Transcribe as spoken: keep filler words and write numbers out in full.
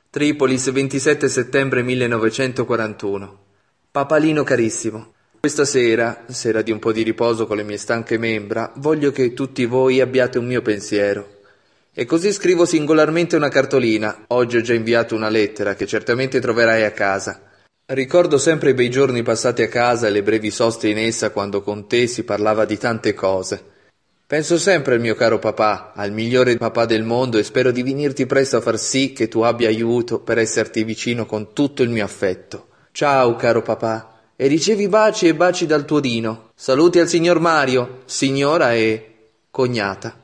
Tripolis, ventisette settembre millenovecentoquarantuno. Papalino carissimo, questa sera, sera di un po' di riposo con le mie stanche membra, voglio che tutti voi abbiate un mio pensiero. E così scrivo singolarmente una cartolina. Oggi ho già inviato una lettera che certamente troverai a casa. Ricordo sempre i bei giorni passati a casa e le brevi soste in essa quando con te si parlava di tante cose. Penso sempre al mio caro papà, al migliore papà del mondo, e spero di venirti presto a far sì che tu abbia aiuto per esserti vicino con tutto il mio affetto. Ciao caro papà, e ricevi baci e baci dal tuo Dino. Saluti al signor Mario, signora e cognata.